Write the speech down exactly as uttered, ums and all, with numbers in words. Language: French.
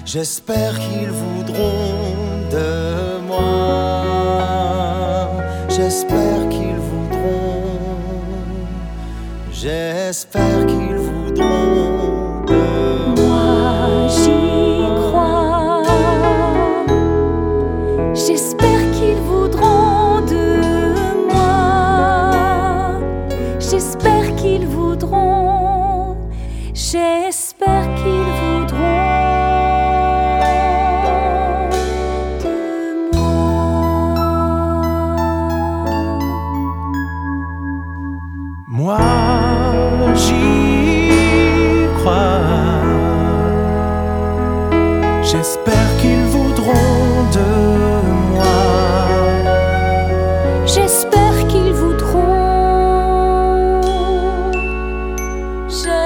J'espère qu'ils voudront de moi. J'espère qu'ils voudront. J'espère qu'ils voudront de moi. Moi j'y crois. J'espère qu'ils voudront de moi. J'espère qu'ils voudront. J'espère qu'ils voudront. Moi, j'y crois. J'espère qu'ils voudront de moi. J'espère qu'ils voudront. J'espère